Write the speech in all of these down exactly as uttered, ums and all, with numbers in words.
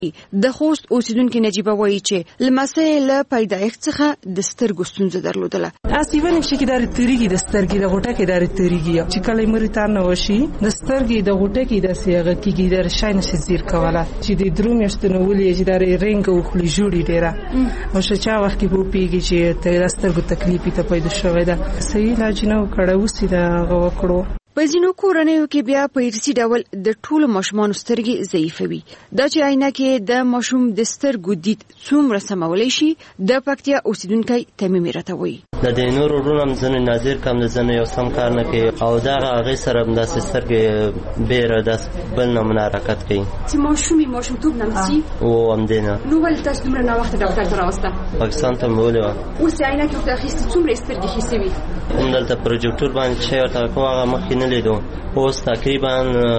د خوست اوسیدونکو نجيبه وایي چې لمسه له پیدایښت څخه د سترګو ستونزه درلودله. اصلي ونه چې دار تریږي د سترګې د غوټه کې دار تریږي چې کله مریتان نه وشي د سترګې د غوټه کې د سیغه کېږي د شاین شي زیر کوله چې د درو میاشتونو ولې چې دار رنګ او خلی جوړی ډیره او شچا وخت کې په پیږي چې د سترګو تکلیف ته پیدا شوې ده. صحیح علاج نه وکړو وسی دا غوکړو. په ځینو کورنیو کې بیا په ارثي ډول د ټولو ماشومانو سترګې ضعیفه وي. دا چې عینکې د ماشوم د سترګو دید څومره سمولی شي د پکتیا اوسیدونکی تمیم راته وایي. د دې نور ورونو هم ځنې نادر کم د ځنې یو سم کار نه کوي او دغه هغې سره هم داسې سترګې بیره داسې بل نمونه حرکت کوي چې ماشوم یې ماشومتوب نه مسي او همدې نه. نو ولې تاسو دومره ناوخته ډاکټر ته راوسته؟ پاکستان ته مې ولې وه. اوس یې عینکې ورته اخیستې څومره یې سترګې ښې سوي؟ همدلته پروجیکټور باندې چې ورته کوم هغه مخکې نه لیدو اوس تقریبا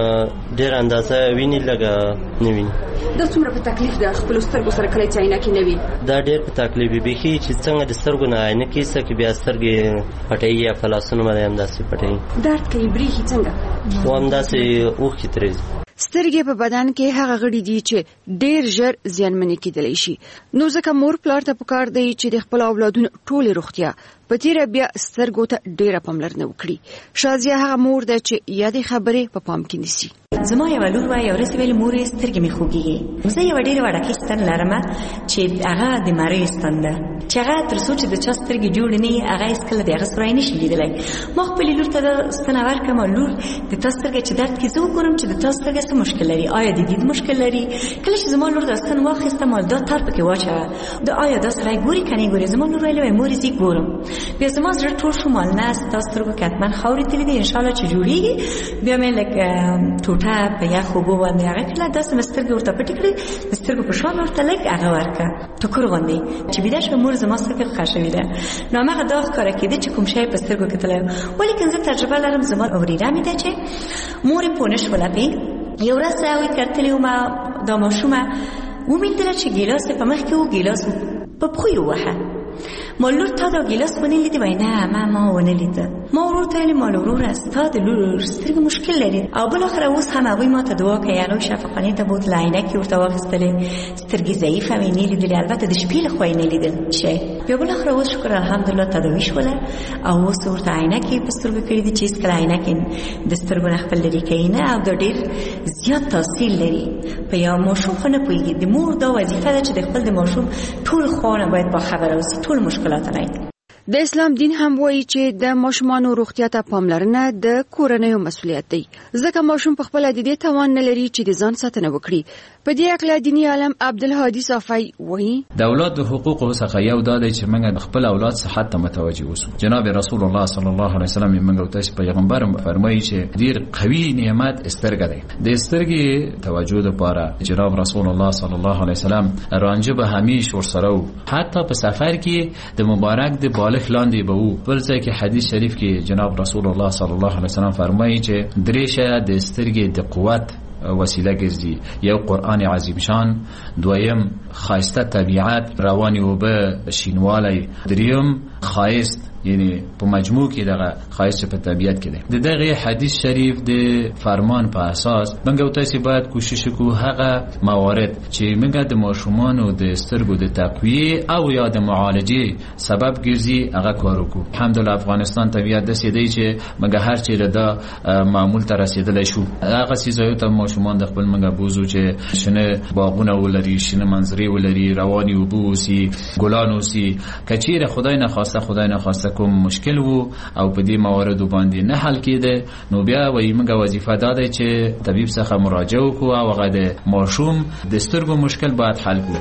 ډېره اندازه ویني لږه نه ویني. دا څومره په تکلیف ده خپلو سترګو سره کله چې عینکې نه وي؟ دا ډېر په تکلیف وي بیخي چې څنګه د سترګو نه عینکې ایسته کړي بیا سترګې پټوي یا په لاسونو باندې همداسې پټوي. درد کوي برېښي څنګه؟ خو همداسې اوښکې ترې ځي. سترګې په بدن کې هغه غړي دي چې ډېر ژر زیانمنې کېدلی شي. نو ځکه مور پلار ته پکار دی چې د خپل اولادونو ټولې روغتیا په تیره بیا سترګو ته ډېره پاملرنه وکړي. شازیه هغه مور ده چې یادې خبرې په پام کې نیسي. زما یو لور وای یو ورځ ویل مورې سترګې مې خوږېږي. زه یو ډېره وړکې ستن لرم چې هغه د مرۍ ستن ده چې هغه تر څو چې د چا سترګې جوړې نه وي هغه هېڅکله د هغه سترګې نشي لیدلی. ما خپلې لور ته دا ستنه ورکړم او لور د تا سترګې چې درد کې زه وګورم چې د تا سترګې څه مشکل لري، آیا د دید مشکل لري. کله چې زما لور دا ستن واخیسته ما دا تار پکې واچوه د آیا دا سړی ګوري که نه ګوري. زما لور ویل وای مورې زه ګورم. بیا زما زړه ټول شو مال نه ستا سترګو کې حتما خاورې تللي دي انشاءالله چې جوړېږي. بیا مې لږ ټوټه په یخ اوبو باندې هغه کړله داسې مې سترګې ورته پټې کړې د سترګو په شان ورته لږ هغه ورکړه ټوکر غوندې چې بیده شوه مور زما سترګې ښه شوې ده. نو هماغه دا ښکاره کېده چې کوم شی په سترګو کې تللی ولیکن زه تجربه لرم. زما ورېره مې ده چې مور یې پوه نه شوله پې یو ورځ هغوی کتلې ومه دا ماشومه ومېندله چې ګیلاس یې په مخ کې و ګیلاس په پښو یې ووهه. ما لور تا دا ګیلاس ونه لیدې؟ وای نه ما ما ونه لیده. ما ورور ته ویلې ما وروره ستا د لور سترګې مشکل لري. او بالاخره اوس هم هغوی ما ته دعا کوي. هغوی شفاخانې ته بوتله عینکې ورته واخیستلې سترګې ضعیفه وې نه لیدلې البته د شپې لخوا یې نه لیدل شی. بیا بالاخره اوس شکر الحمدلله تداوي شوله او اوس ورته عینکې په سترګو کړي دي چې هېڅکله عینکې د سترګو نه خپل لرې کوي نه او دا ډېر زیات تاثیر لري په یو ماشوم. خو نه پوهېږي د مور دا وظیفه ده چې د خپل د ماشوم ټول خواړه باید باخبره اوسي ټول مشکلات نه. د اسلام دین هم وایي چې د ماشومانو روغتیا ته پاملرنه د کورنیو مسؤلیت دی ځکه ماشوم په خپله د دې توان نه لري چې د ځان ساتنه وکړي. په دې هکله دیني عالم عبدالهادي صافی وایي د اولاد د حقوقو څخه یو دا دی چې موږ خپل اولاد صحت ته متوجه اوسو. جناب رسول الله صلی الله علیه وسلم موږ ته پیغمبر فرمایي چې ډیر قوي نعمت سترګه دی. د سترګې توجه لپاره جناب رسول الله صلی الله علیه وسلم رانجه به همیش ورسره وو حتی په سفر کې د مبارک د بالغ لاندې به وو. بل ځای کې حدیث شریف کې جناب رسول الله صلی الله علیه وسلم فرمایي چې درې شیان د سترګې د قوت وسیله ګرځي. یو قرآن عظیم شان، دویم خایسته طبیعت رواني اوبه شینوالی، دریم خایست یعنی په مجموع کې دغه خایست په طبیعت کې دی. د دغه حدیث شریف د فرمان په اساس موږ تاسو باید کوشش وکړو هغه موارد چې موږ د ماشومانو د سترګو د تقویه او یا د معالجه سبب ګرځي هغه کار وکړو. الحمدلله افغانستان طبیعت د سیدی چې موږ هر چیرې دا معمول ته رسیدلی شو. هغه سیزایو ته ماشومان د خپل موږ بوزو چې شنه باغونه ولري، شنه منظرې ولري، رواني اوبه اوسي، ګلان اوسي. کچیره خدای نه خواسته خدای نه خواسته کوم مشکل وو او په دې مواردو باندې نه حل کېده نو بیا وایي موږ وظیفه دا ده چې طبیب څخه مراجعه وکړو او هغه د ماشوم د سترګو مشکل باید حل کړو.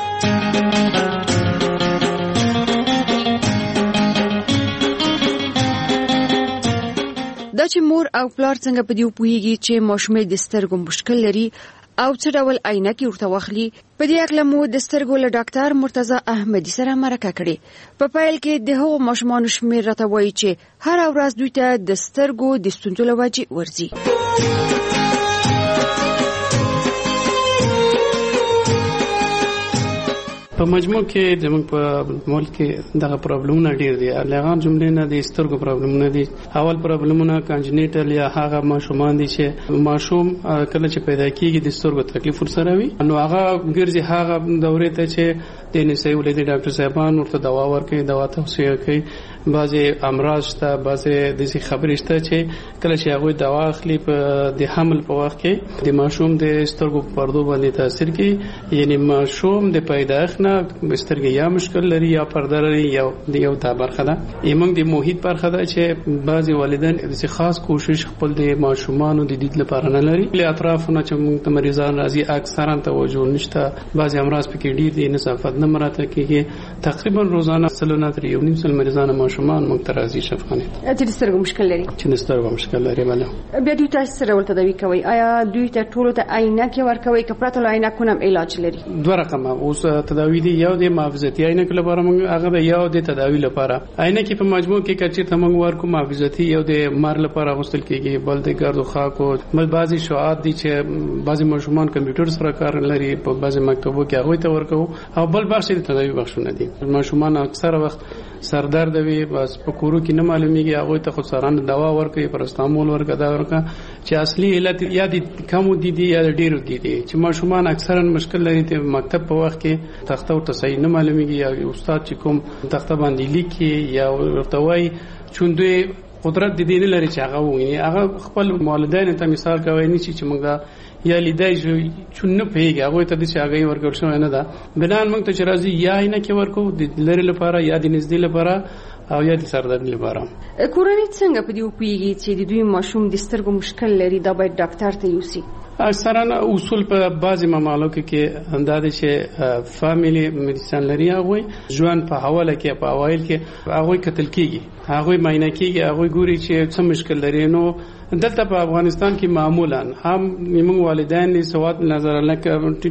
دا چې مور او پلار څنګه په دې پوهیږي چې ماشوم د سترګو مشکل لري او څه ډول عینکې ورته واخلي، په دې اړه مو د سترګو له ډاکټر مرتضی احمدي سره مرکه کړې. په پیل کې د هغو ماشومانو شمېر راته وایي چې هر ورځ دوی ته د سترګو د ستونزو له وجې ورځي. په مجموع کې زموږ په ملک کې دغه پرابلمونه ډیر دي. لغان جملې نه د سترګو پرابلمونه دي. اول پرابلمونه کانجنیټل یا هغه ماشومان دي چې ماشوم کله چې پیدا کیږي د سترګو تکلیف ورسره وي، نو هغه ګرځي هغه دورې ته چې د نسایي ولادي ډاکټر صاحبان ورته دوا ورکوي، دوا توصیه کوي. بعضې امراض شته، بعضې داسې خبرې شته چې کله چې هغوی دوا اخلي په د حمل په وخت کې د ماشوم د سترګو په پردو باندې تاثیر کوي. یعنی ماشوم د پیدایښت نه سترګې یا مشکل لري یا پرده لري، یو د یو دا برخه ده. یمنګ د محیط برخه ده چې بعضې والدین داسې خاص کوشش خپل د ماشومانو د دید لپاره نه لري. له اطرافونه چې موږ ته مریضان راځي اکثرا توجه نشته، بعضې امراض پکې ډېر دي، نظافت نه مراعات کېږي. تقریبا روزانه سلو نه تر یو نیم سل مریضان ماشومان موږ ته راځي شفاخانې چې د سترګو مشکل لري چې د سترګو مشکل لري. بله بیا دوی تاسو سره ول تداوي کوي؟ آیا دوی ته ټولو ته عینکې ورکوي که پرته له عینکونو هم علاج لري؟ دوه رقمه اوس تداوي دي، یو د محافظتي عینکو لپاره موږ هغه ده، یو د تداوي لپاره. عینکې په مجموع کې که چېرته موږ ورکو محافظتي یو د مار لپاره اغوستل کېږي، بل د ګرد و خاکو، بل بعضې شعاعات دي چې بعضې ماشومان کمپیوټر سره کار لري په بعضې مکتبو کې هغوی ته ورکوو، او بل بخش د تداوي بخشونه دي. ماشومان اکثره وخت سردرد وي، بس په کورو کې نه معلومیږي، هغوی ته خو سرانه دوا ورکوي، پرستامول ورکه دا ورکه چې اصلي علت یا د کمو دي دي یا د ډېرو دي دي چې ماشومان اکثرا مشکل لري. د مکتب په وخت کې تخته ورته صحیح نه معلومیږي، یا استاد چې کوم تخته باندې لیکي یا ورته وایي چون دوی قدرت د دې نه لري چې هغه وویني. هغه خپل والدینو ته مثال کوي نه چې موږ یا لیدای شو چون نه پیږي هغوی ته داسې هګۍ ورکول شوی نه ده. بنان موږ ته چې راځي یا عینکې ورکوو د لرې لپاره یا د نږدې لپاره او یا د سردرد لپاره. کورنۍ څنګه په دې وپوهېږي چې د دوی ماشوم د سترګو مشکل لري، دا باید ډاکټر ته یوسي؟ اکثرا اصول په بعضې ممالکو کې دا دی چې فامیلی میډیسن لري، هغوی ژوند په حواله کې په اوایل کې هغوی کتل کېږي، هغوی معاینه کېږي، هغوی ګوري چې څه مشکل لري. نو دلته په افغانستان کې معمولا هم موږ والدین دي سواد نظر لکه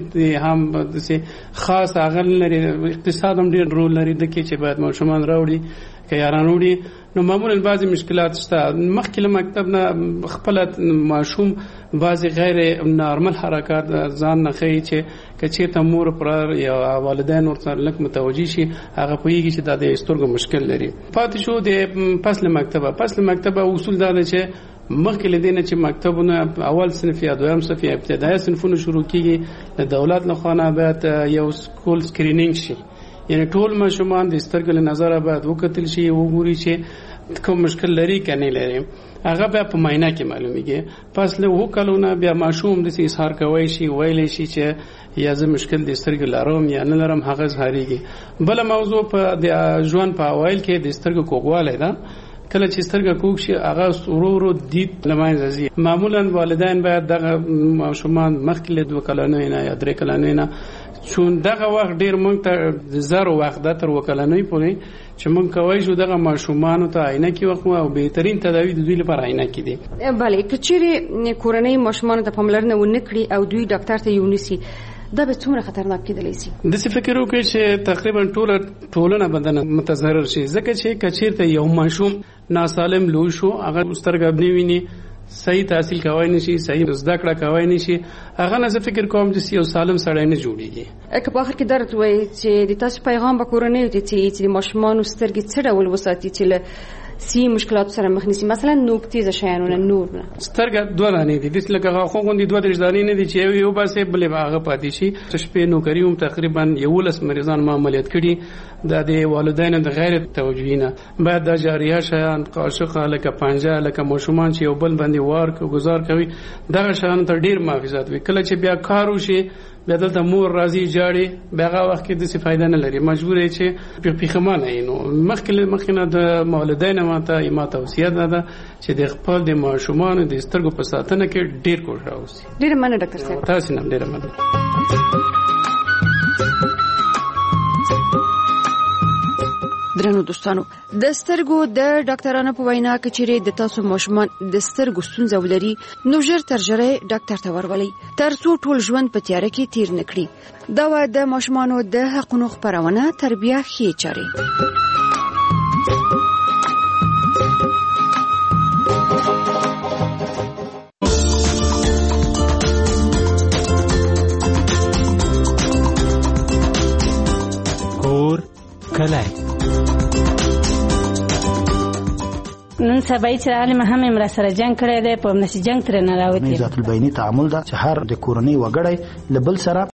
هم داسې خاص هغه لري، اقتصاد هم ډېر رول لري د کې چې باید ماشومان راوړي که یاران وړي. نو معمولا بعضې مشکلات شته. مخکې له مکتب نه خپله ماشوم بعضې غیر نارمل حرکات ځان نه ښیي چې که چېرته مور پلار یا والدین ورسره لږ متوجه شي هغه پوهېږي چې دا د سترګو مشکل لري. پاتې شو د پس له مکتبه. پس له مکتبه اصول دا دی چې مخکې له دې نه چې مکتبونه اول صنف یا دویم صنف یا ابتدایي صنفونه شروع کېږي، د دولت له خوا نه باید یو سکول سکرینینګ شي، یعنی ټول ماشومان د سترګو له نظره باید وکتل شي، وګوري چې کوم مشکل لري که نه لري. هغه بیا په معاینه کې معلومیږي. پس له اووه کالو نه بیا ماشوم داسې اظهار کوی شي، ویلی شي چې یا زه مشکل د سترګو لرم یا نه لرم، هغه اظهارېږي. بله موضوع په د ژوند په اوایل کې د سترګو کوږوالی ده. کله چې سترګه کوږ شي هغه ورو ورو دید له منځه ځي. معمولا والدین باید دغه ماشومان مخکې له دوه کلنیو نه یا درې کلنیو نه، چون دغه وخت ډېر موږ ته د زرو وخت ده تر اووه کلنۍ پورې چې موږ کولی شو دغه ماشومانو ته عینکې وخو او بهترین تداوي د دوی لپاره عینکې دي. بله که چیرې کورنۍ ماشومانو ته پاملرنه ونه کړي او دوی ډاکټر ته یې ونیسي، دا به څومره خطرناک کېدلی شي؟ داسې فکر وکړئ چې تقریبا ټوله ټولنه بدنه متضرر شي، ځکه چې که چېرته یو ماشوم ناسالم لوی شو، هغه سترګه نه ویني، صحیح تحصیل کوای نشي، صحیح زده کړه کوای نشي، هغه نه زه فکر کوم چې یو سالم سړی نه جوړېږي. که په آخر کې دا راته ووایي چې د تاسو پیغام به کورنیو ته څه چې د ماشومانو سترګې څه ډول وساتي چې له سی مشکلات سره مخ نشي، مثلا نوکتیزه شیانو نه نور نه؟ سترګه دوه دانې دي، داسې لکه غاښو غوندې دوه دېرش دانې نه دي چې یو یو باسې بلې به هغه پاتې شي. شپې نوکري هم تقریبا یولس مریضان ما عملیات کړي. دا د والدینو د غیر توجهي نه باید دا جاریه شیان، قاشقه، لکه پنجه، لکه ماشومان چې یو بل باندې وار ګزار کوي، دغه شیانو ته ډېر محافظت وي. کله چې بیا کار وشي بیا دلته مور راځي جاړي، بیا هغه وخت کې داسې فایده نه لري، مجبور یې چې پښیمانه یې. نو مخکې مخکې نه د والدینو ماته ما توصیه ده ده چې د خپل د ماشومانو د سترګو په ساتنه کې ډېر کوښښ وشي. ډېره مننه ډاکټر صاحب. تاسو نه ډېره مننه. درنو دوستانو، د سترګو د ډاکټرانو په وینا کې چیرې د تاسو ماشومان د سترګو ستونزه ولري، نو ژر تر ژره ډاکټر ته ورولئ تر څو ټول ژوند په تیاره کې تیر نه کړي. دا و د ماشومانو د حقونو خپرونه تربیه ښې چارې. کلی نن سبا چې عالم هم امر سره جنگ کړی دی په نشي جنگ تر نه راوتی ذات البینی تعامل دا چې هر د کورنۍ وګړی لبل سره